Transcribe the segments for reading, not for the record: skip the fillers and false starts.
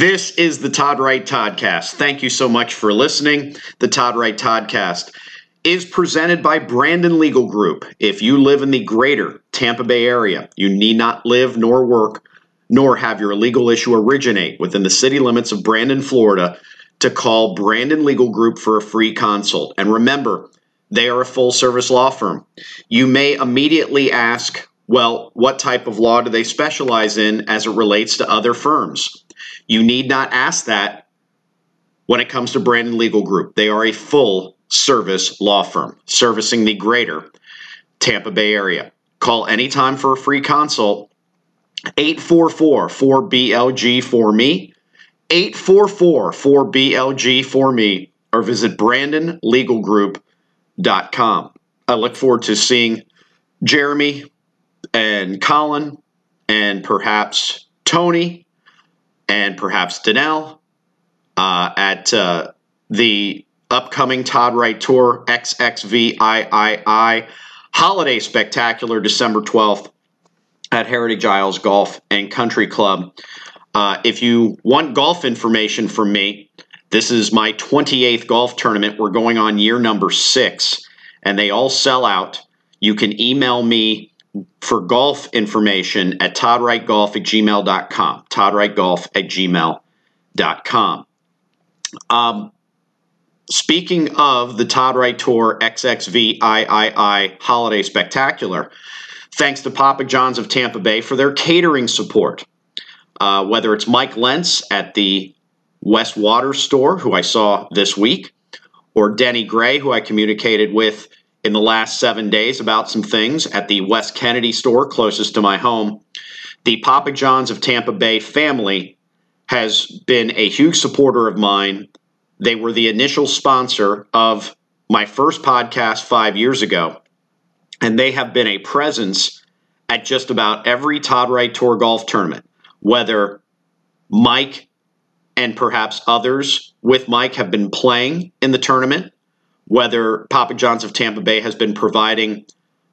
This is the Todd Wright Toddcast. Thank you so much for listening. The Todd Wright Toddcast is presented by Brandon Legal Group. If you live in the greater Tampa Bay area, you need not live nor work nor have your legal issue originate within the city limits of Brandon, Florida, to call Brandon Legal Group for a free consult. And remember, they are a full-service law firm. You may immediately ask, well, what type of law do they specialize in as it relates to other firms? You need not ask that when it comes to Brandon Legal Group. They are a full-service law firm servicing the greater Tampa Bay area. Call anytime for a free consult, 844-4BLG-4ME, 844-4BLG-4ME, or visit BrandonLegalGroup.com. I look forward to seeing Jeremy and Colin and perhaps Tony and perhaps Danelle at the upcoming Todd Wright Tour XXVIII Holiday Spectacular, December 12th at Heritage Isles Golf and Country Club. If you want golf information from me, this is my 28th golf tournament. We're going on year number 6, and they all sell out. You can email me for golf information at toddwrightgolf@gmail.com, toddwrightgolf@gmail.com. Speaking of the Todd Wright Tour XXVIII Holiday Spectacular, thanks to Papa John's of Tampa Bay for their catering support. Whether it's Mike Lentz at the West Water store, who I saw this week, or Denny Gray, who I communicated with in the last 7 days about some things at the West Kennedy store closest to my home, the Papa John's of Tampa Bay family has been a huge supporter of mine. They were the initial sponsor of my first podcast 5 years ago, and they have been a presence at just about every Todd Wright Tour golf tournament, whether Mike and perhaps others with Mike have been playing in the tournament, whether Papa John's of Tampa Bay has been providing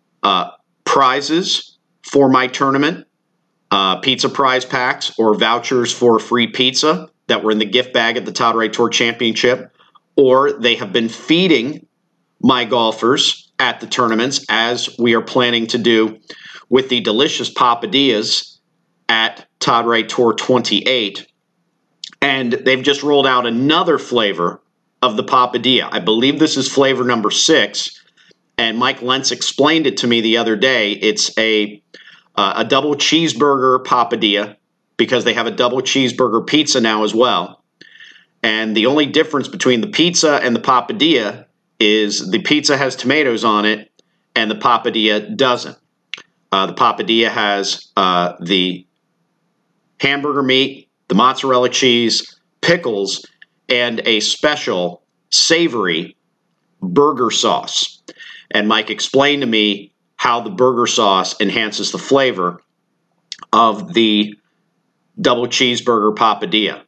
prizes for my tournament, pizza prize packs or vouchers for free pizza that were in the gift bag at the Todd Wright Tour Championship, or they have been feeding my golfers at the tournaments, as we are planning to do with the delicious papadillas at Todd Wright Tour 28. And they've just rolled out another flavor of the papadilla. I believe this is flavor number 6, and Mike Lentz explained it to me the other day. It's a double cheeseburger papadilla, because they have a double cheeseburger pizza now as well. And the only difference between the pizza and the papadilla is the pizza has tomatoes on it and the papadilla doesn't. The papadilla has the hamburger meat, the mozzarella cheese, pickles, and a special savory burger sauce. And Mike explained to me how the burger sauce enhances the flavor of the double cheeseburger papadilla.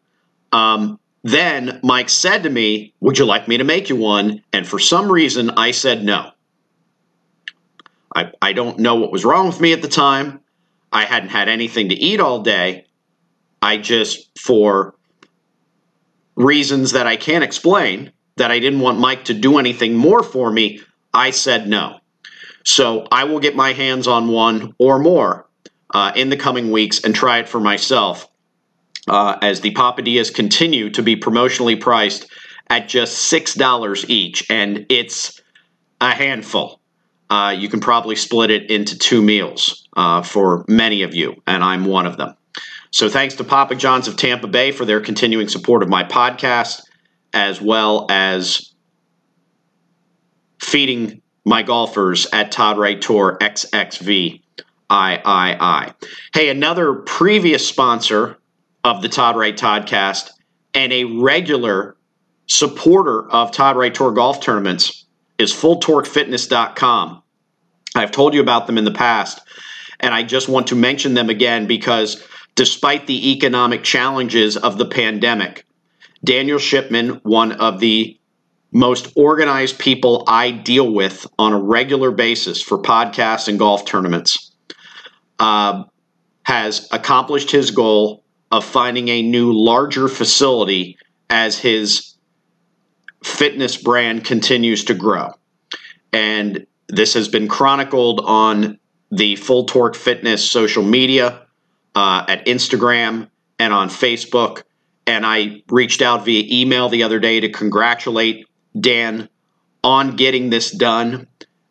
Then Mike said to me, would you like me to make you one? And for some reason, I said no. I don't know what was wrong with me at the time. I hadn't had anything to eat all day. I just, for reasons that I can't explain, that I didn't want Mike to do anything more for me, I said no. So I will get my hands on one or more in the coming weeks and try it for myself, as the papadillas continue to be promotionally priced at just $6 each, and it's a handful. You can probably split it into 2 meals for many of you, and I'm one of them. So thanks to Papa John's of Tampa Bay for their continuing support of my podcast, as well as feeding my golfers at Todd Wright Tour XXVIII. Hey, another previous sponsor of the Todd Wright Toddcast and a regular supporter of Todd Wright Tour golf tournaments is FullTorqueFitness.com. I've told you about them in the past, and I just want to mention them again because despite the economic challenges of the pandemic, Daniel Shipman, one of the most organized people I deal with on a regular basis for podcasts and golf tournaments, has accomplished his goal of finding a new, larger facility as his fitness brand continues to grow. And this has been chronicled on the Full Torque Fitness social media, at Instagram and on Facebook. And I reached out via email the other day to congratulate Dan on getting this done,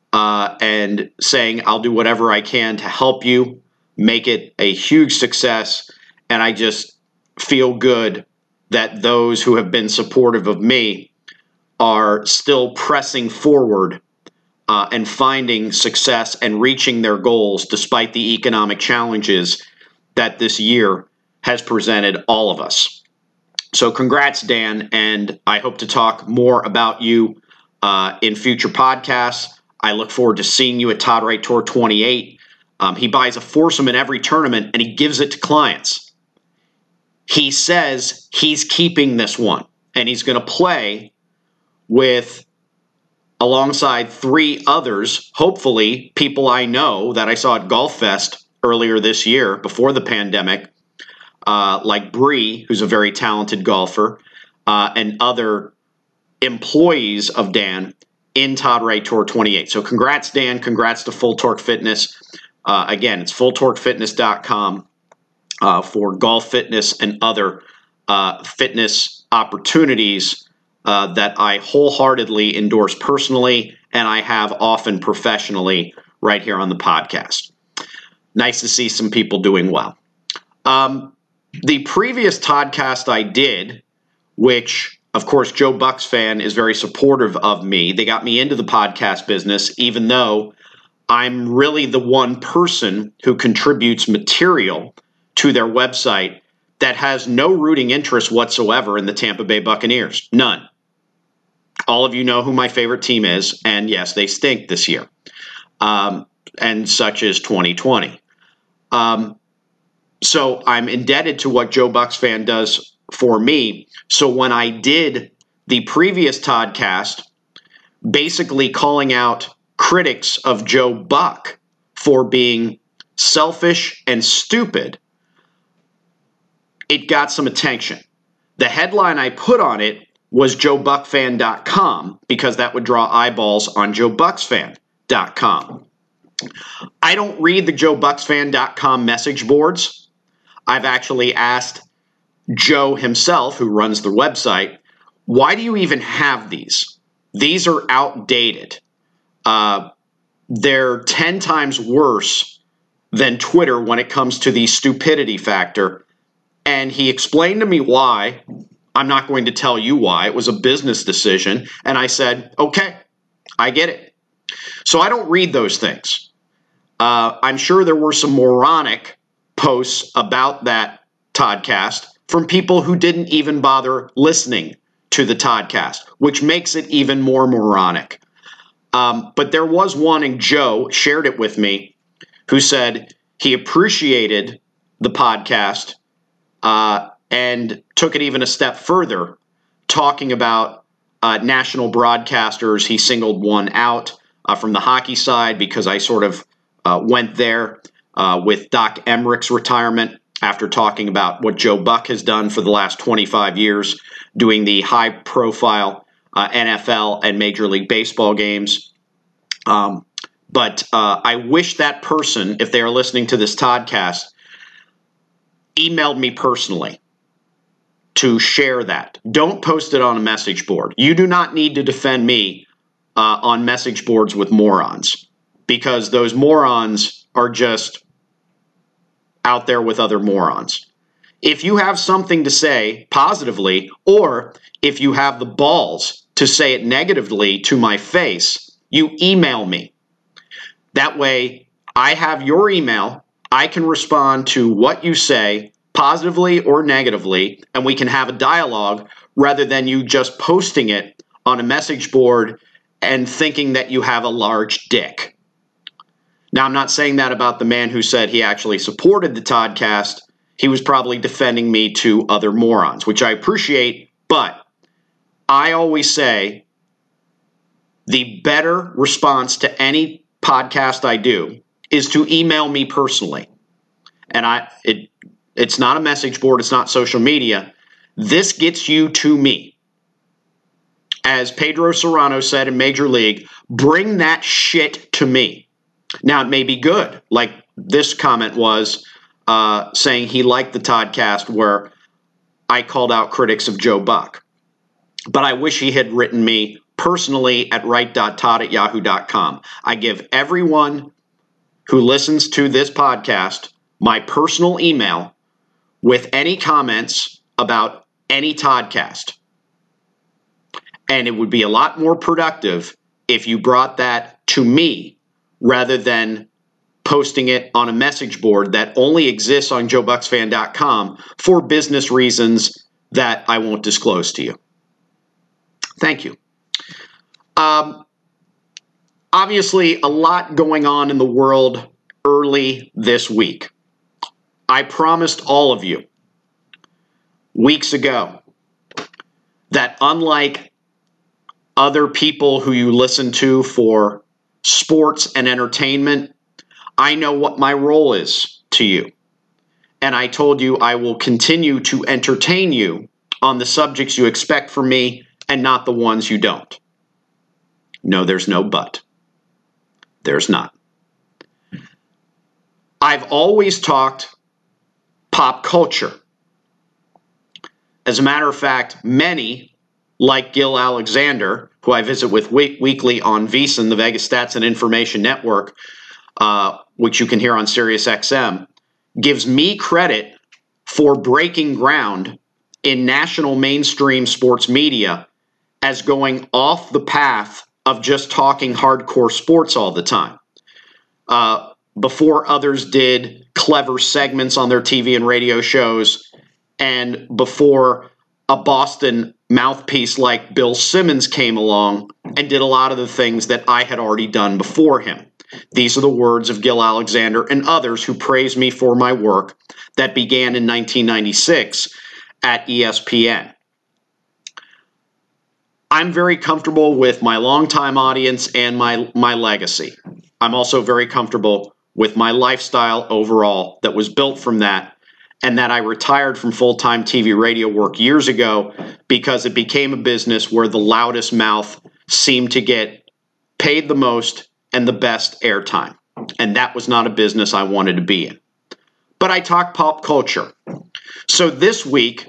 and saying I'll do whatever I can to help you make it a huge success. And I just feel good that those who have been supportive of me are still pressing forward and finding success and reaching their goals despite the economic challenges that this year has presented all of us. So congrats, Dan, and I hope to talk more about you in future podcasts. I look forward to seeing you at Todd Wright Tour 28. He buys a foursome in every tournament, and he gives it to clients. He says he's keeping this one, and he's going to play with alongside 3 others, hopefully people I know that I saw at Golf Fest earlier this year before the pandemic, like Bree, who's a very talented golfer, and other employees of Dan in Todd Wright Tour 28. So congrats, Dan. Congrats to Full Torque Fitness. Again, it's fulltorquefitness.com for golf fitness and other fitness opportunities that I wholeheartedly endorse personally, and I have often professionally right here on the podcast. Nice to see some people doing well. The previous Toddcast I did, which, of course, Joe Buck's fan is very supportive of me. They got me into the podcast business, even though I'm really the one person who contributes material to their website that has no rooting interest whatsoever in the Tampa Bay Buccaneers. None. All of you know who my favorite team is, and yes, they stink this year. And such is 2020. So I'm indebted to what Joe Buck's fan does for me. So when I did the previous Toddcast, basically calling out critics of Joe Buck for being selfish and stupid, it got some attention. The headline I put on it was JoeBuckFan.com because that would draw eyeballs on JoeBucksFan.com. I don't read the JoeBucksFan.com message boards. I've actually asked Joe himself, who runs the website, why do you even have these? These are outdated. They're 10 times worse than Twitter when it comes to the stupidity factor. And he explained to me why. I'm not going to tell you why. It was a business decision. And I said, okay, I get it. So I don't read those things. I'm sure there were some moronic posts about that Toddcast from people who didn't even bother listening to the Toddcast, which makes it even more moronic. But there was one, and Joe shared it with me, who said he appreciated the podcast and took it even a step further, talking about national broadcasters. He singled one out from the hockey side because I sort of went there with Doc Emmerich's retirement after talking about what Joe Buck has done for the last 25 years, doing the high-profile NFL and Major League Baseball games. But I wish that person, if they are listening to this Toddcast, emailed me personally to share that. Don't post it on a message board. You do not need to defend me on message boards with morons, because those morons are just out there with other morons. If you have something to say positively, or if you have the balls to say it negatively to my face, you email me. That way, I have your email. I can respond to what you say, positively or negatively, and we can have a dialogue rather than you just posting it on a message board and thinking that you have a large dick. Now, I'm not saying that about the man who said he actually supported the Toddcast. He was probably defending me to other morons, which I appreciate, but I always say the better response to any podcast I do is to email me personally. And It's not a message board. It's not social media. This gets you to me. As Pedro Serrano said in Major League, bring that shit to me. Now, it may be good, like this comment was saying he liked the Toddcast where I called out critics of Joe Buck. But I wish he had written me personally at write.todd@yahoo.com. I give everyone who listens to this podcast my personal email with any comments about any Toddcast. And it would be a lot more productive if you brought that to me rather than posting it on a message board that only exists on joebucksfan.com for business reasons that I won't disclose to you. Thank you. Obviously, a lot going on in the world early this week. I promised all of you weeks ago that unlike other people who you listen to for sports and entertainment, I know what my role is to you. And I told you I will continue to entertain you on the subjects you expect from me and not the ones you don't. No, there's no but. There's not. I've always talked pop culture. As a matter of fact, many, like Gil Alexander, who I visit with weekly on VSiN, the Vegas Stats and Information Network, which you can hear on SiriusXM, gives me credit for breaking ground in national mainstream sports media as going off the path of just talking hardcore sports all the time. Before others did clever segments on their TV and radio shows, and before a Boston mouthpiece like Bill Simmons came along and did a lot of the things that I had already done before him. These are the words of Gil Alexander and others who praised me for my work that began in 1996 at ESPN. I'm very comfortable with my longtime audience and my legacy. I'm also very comfortable with my lifestyle overall that was built from that, and that I retired from full-time TV radio work years ago because it became a business where the loudest mouth seemed to get paid the most and the best airtime. And that was not a business I wanted to be in. But I talk pop culture. So this week,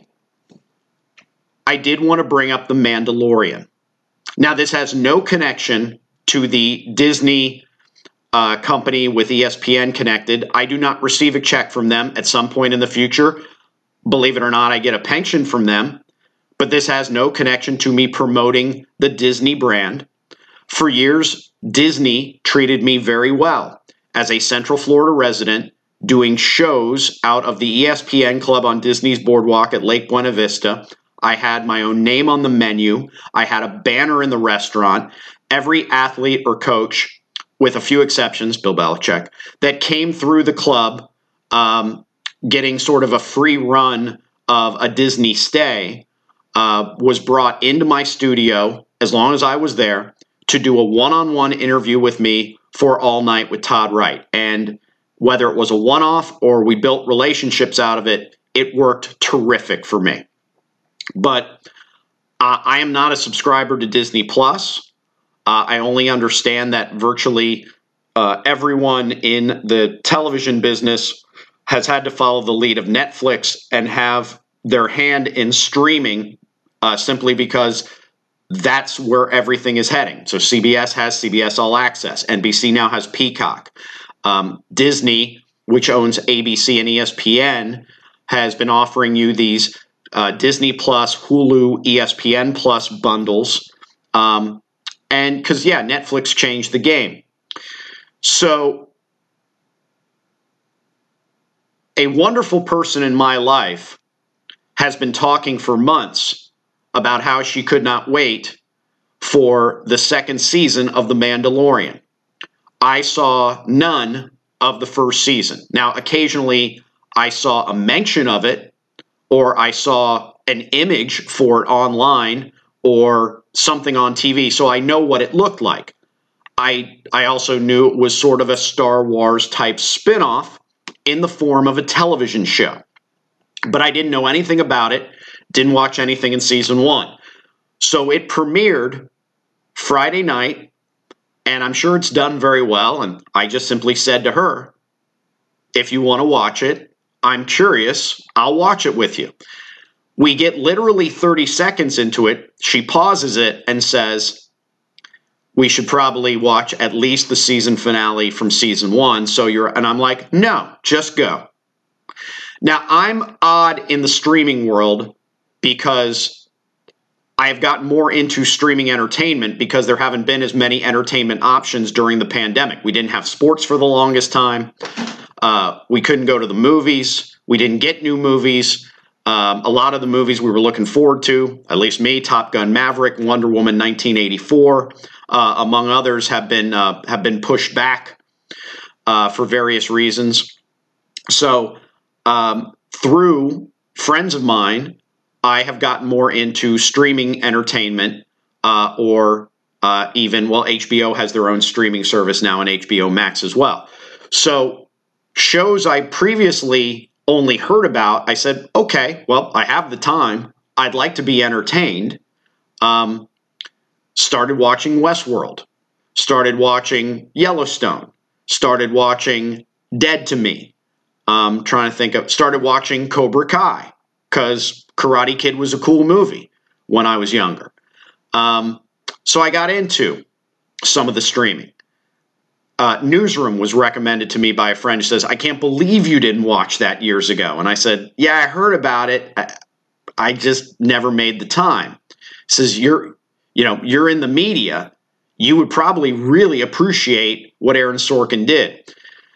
I did want to bring up The Mandalorian. Now, this has no connection to the Disney company with ESPN connected. I do not receive a check from them at some point in the future. Believe it or not, I get a pension from them. But this has no connection to me promoting the Disney brand. For years, Disney treated me very well as a Central Florida resident doing shows out of the ESPN club on Disney's boardwalk at Lake Buena Vista. I had my own name on the menu. I had a banner in the restaurant. Every athlete or coach, with a few exceptions, Bill Belichick, that came through the club getting sort of a free run of a Disney stay was brought into my studio as long as I was there to do a one-on-one interview with me for All Night with Todd Wright. And whether it was a one-off or we built relationships out of it, it worked terrific for me. But I am not a subscriber to Disney Plus. I only understand that virtually everyone in the television business has had to follow the lead of Netflix and have their hand in streaming simply because that's where everything is heading. So CBS has CBS All Access. NBC now has Peacock. Disney, which owns ABC and ESPN, has been offering you these Disney Plus, Hulu, ESPN Plus bundles. And because, Netflix changed the game. So a wonderful person in my life has been talking for months about how she could not wait for the second season of The Mandalorian. I saw none of the first season. Now, occasionally I saw a mention of it, or I saw an image for it online or something on TV, so I know what it looked like. I also knew it was sort of a Star Wars type spinoff in the form of a television show. but I didn't know anything about it, didn't watch anything in season 1. So it premiered Friday night, and I'm sure it's done very well, and I just simply said to her, if you want to watch it, I'm curious, I'll watch it with you. We get literally 30 seconds into it. She pauses it and says, we should probably watch at least the season finale from season 1. And I'm like, no, just go. Now, I'm odd in the streaming world because I've gotten more into streaming entertainment because there haven't been as many entertainment options during the pandemic. We didn't have sports for the longest time. We couldn't go to the movies. We didn't get new movies. A lot of the movies we were looking forward to, at least me, Top Gun Maverick, Wonder Woman 1984, among others, have been pushed back for various reasons. So through friends of mine, I have gotten more into streaming entertainment HBO has their own streaming service now, and HBO Max as well. So shows I previously only heard about, I said, okay, well, I have the time. I'd like to be entertained. Started watching Westworld. Started watching Yellowstone. Started watching Dead to Me. Started watching Cobra Kai because Karate Kid was a cool movie when I was younger. So I got into some of the streaming. Newsroom was recommended to me by a friend who says, I can't believe you didn't watch that years ago. And I said, yeah, I heard about it. I just never made the time. He says, you're in the media. You would probably really appreciate what Aaron Sorkin did.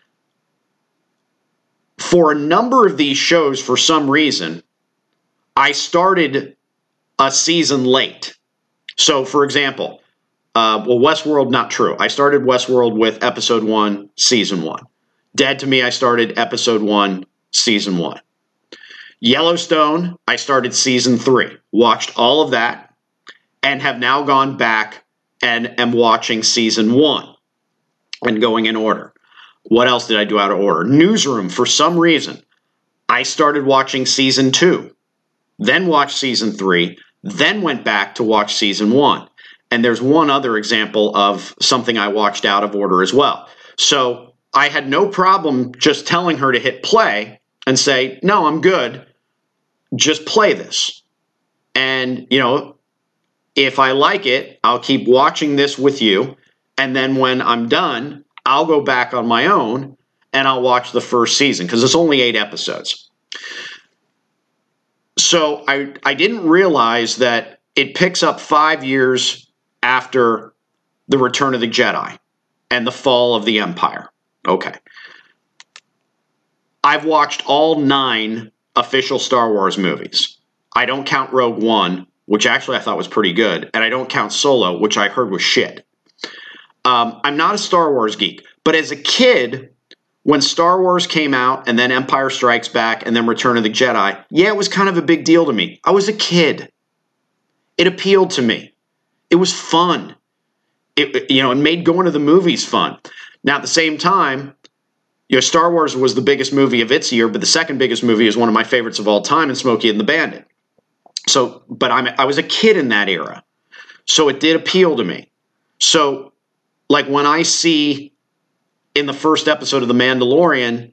For a number of these shows, for some reason, I started a season late. So, for example, Westworld, not true. I started Westworld with episode 1, season 1. Dead to Me, I started episode 1, season 1. Yellowstone, I started season 3. Watched all of that and have now gone back and am watching season 1 and going in order. What else did I do out of order? Newsroom, for some reason, I started watching season 2, then watched season 3, then went back to watch season 1. And there's one other example of something I watched out of order as well. So I had no problem just telling her to hit play and say, no, I'm good. Just play this. And, if I like it, I'll keep watching this with you. And then when I'm done, I'll go back on my own and I'll watch the first season because it's only 8 episodes. So I didn't realize that it picks up 5 years after the Return of the Jedi and the fall of the Empire. Okay. I've watched all 9 official Star Wars movies. I don't count Rogue One, which actually I thought was pretty good, and I don't count Solo, which I heard was shit. I'm not a Star Wars geek, but as a kid, when Star Wars came out and then Empire Strikes Back and then Return of the Jedi, yeah, it was kind of a big deal to me. I was a kid. It appealed to me. It was fun. It made going to the movies fun. Now, at the same time, Star Wars was the biggest movie of its year, but the second biggest movie is one of my favorites of all time, and Smokey and the Bandit. So, but I was a kid in that era, so it did appeal to me. So, like when I see in the first episode of The Mandalorian,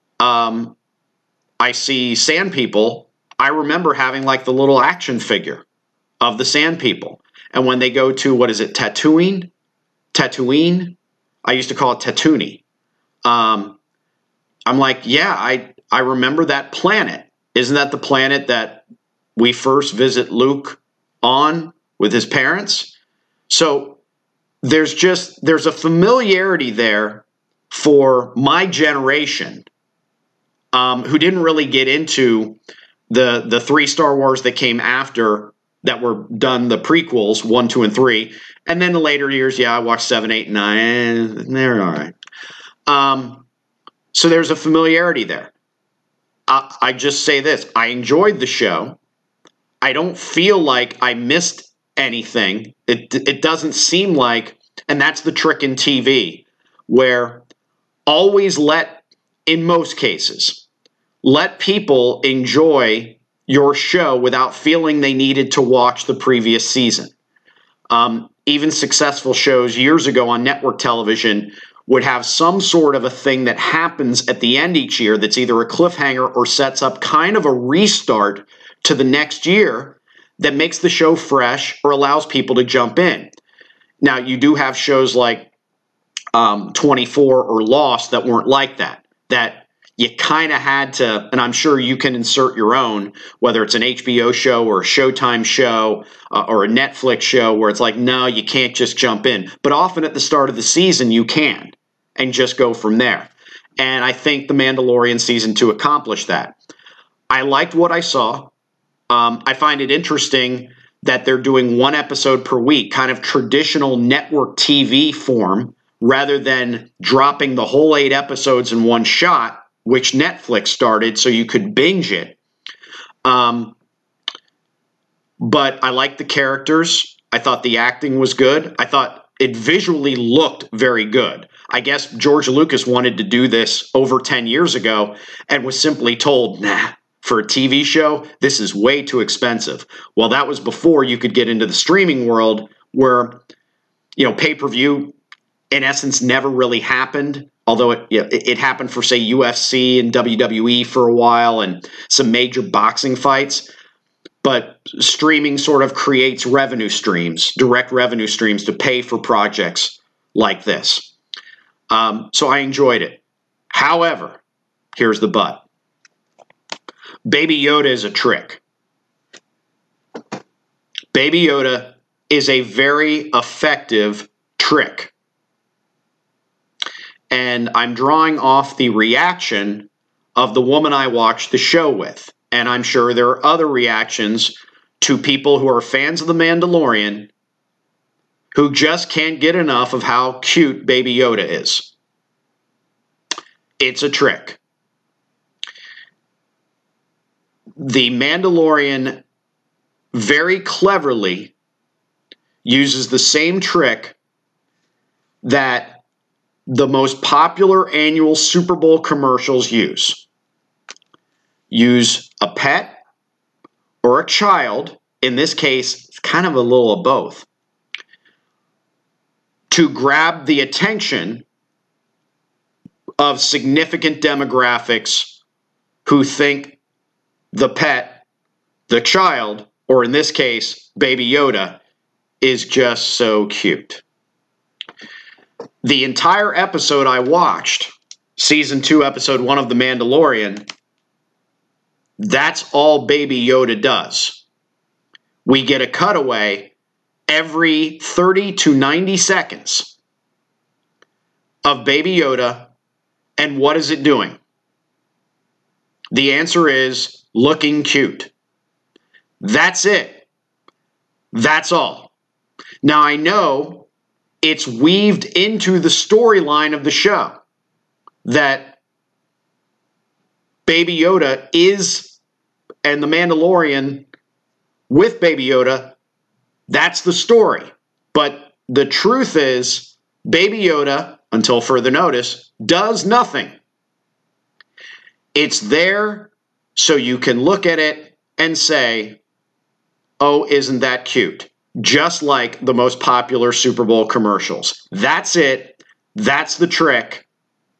I see Sand People, I remember having like the little action figure of the Sand People. And when they go to, Tatooine? I used to call it Tatooine. I'm like, yeah, I remember that planet. Isn't that the planet that we first visit Luke on with his parents? So there's a familiarity there for my generation who didn't really get into the 3 Star Wars that came after that were done, the prequels, 1, 2, and 3. And then the later years, I watched 7, 8, and 9. And they're all right. So there's a familiarity there. I just say this. I enjoyed the show. I don't feel like I missed anything. It doesn't seem like, and that's the trick in TV, where in most cases, let people enjoy your show without feeling they needed to watch the previous season. Even successful shows years ago on network television would have some sort of a thing that happens at the end each year that's either a cliffhanger or sets up kind of a restart to the next year that makes the show fresh or allows people to jump in. Now, you do have shows like 24 or Lost that weren't like that you kind of had to, and I'm sure you can insert your own, whether it's an HBO show or a Showtime show or a Netflix show where it's like, no, you can't just jump in. But often at the start of the season, you can and just go from there. And I think The Mandalorian Season 2 accomplished that. I liked what I saw. I find it interesting that they're doing one episode per week, kind of traditional network TV form, rather than dropping the whole 8 episodes in one shot, which Netflix started so you could binge it. But I liked the characters. I thought the acting was good. I thought it visually looked very good. I guess George Lucas wanted to do this over 10 years ago and was simply told, nah, for a TV show, this is way too expensive. Well, that was before you could get into the streaming world where, pay-per-view in essence never really happened. Although it happened for, say, UFC and WWE for a while and some major boxing fights. But streaming sort of creates revenue streams, direct revenue streams to pay for projects like this. So I enjoyed it. However, here's the but. Baby Yoda is a trick. Baby Yoda is a very effective trick. And I'm drawing off the reaction of the woman I watched the show with. And I'm sure there are other reactions to people who are fans of The Mandalorian who just can't get enough of how cute Baby Yoda is. It's a trick. The Mandalorian very cleverly uses the same trick that the most popular annual Super Bowl commercials use. Use a pet or a child, in this case, it's kind of a little of both, to grab the attention of significant demographics who think the pet, the child, or in this case, Baby Yoda, is just so cute. The entire episode I watched, Season 2, Episode 1 of The Mandalorian, that's all Baby Yoda does. We get a cutaway every 30 to 90 seconds of Baby Yoda, and what is it doing? The answer is looking cute. That's it. That's all. Now, I know it's weaved into the storyline of the show that Baby Yoda is, and the Mandalorian with Baby Yoda, that's the story. But the truth is, Baby Yoda, until further notice, does nothing. It's there so you can look at it and say, oh, isn't that cute? Just like the most popular Super Bowl commercials. That's it. That's the trick.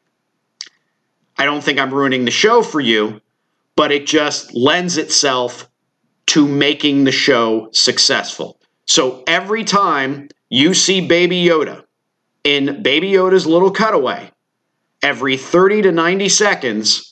I don't think I'm ruining the show for you, but it just lends itself to making the show successful. So every time you see Baby Yoda in Baby Yoda's little cutaway, every 30 to 90 seconds,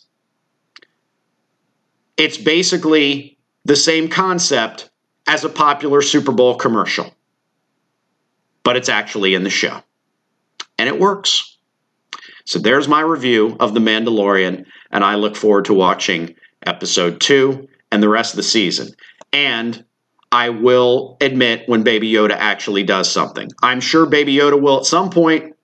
it's basically the same concept as a popular Super Bowl commercial. But it's actually in the show. And it works. So there's my review of The Mandalorian, and I look forward to watching Episode 2 and the rest of the season. And I will admit when Baby Yoda actually does something. I'm sure Baby Yoda will at some point,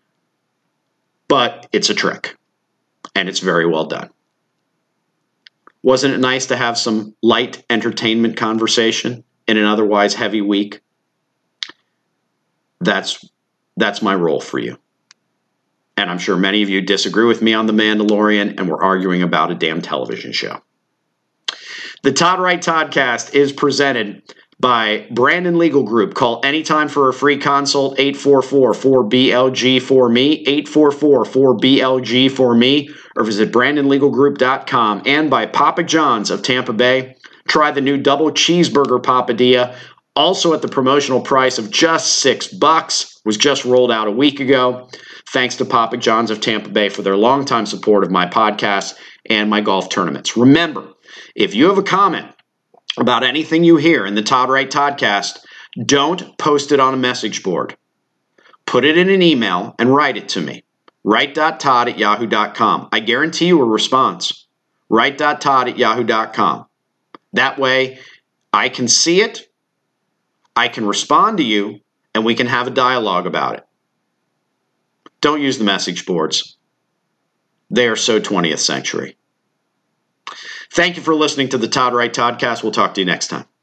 but it's a trick. And it's very well done. Wasn't it nice to have some light entertainment conversation in an otherwise heavy week? That's my role for you. And I'm sure many of you disagree with me on The Mandalorian, and we're arguing about a damn television show. The Todd Wright Toddcast is presented by Brandon Legal Group. Call anytime for a free consult, 844-4BLG-4ME, 844-4BLG-4ME, or visit BrandonLegalGroup.com. And by Papa John's of Tampa Bay. Try the new double cheeseburger papadilla, also at the promotional price of just $6. Was just rolled out a week ago. Thanks to Papa John's of Tampa Bay for their longtime support of my podcast and my golf tournaments. Remember, if you have a comment about anything you hear in the Todd Wright Toddcast, don't post it on a message board. Put it in an email and write it to me. Write.todd@yahoo.com. I guarantee you a response. Write.todd@yahoo.com. That way, I can see it, I can respond to you, and we can have a dialogue about it. Don't use the message boards. They are so 20th century. Thank you for listening to the Todd Wright Toddcast. We'll talk to you next time.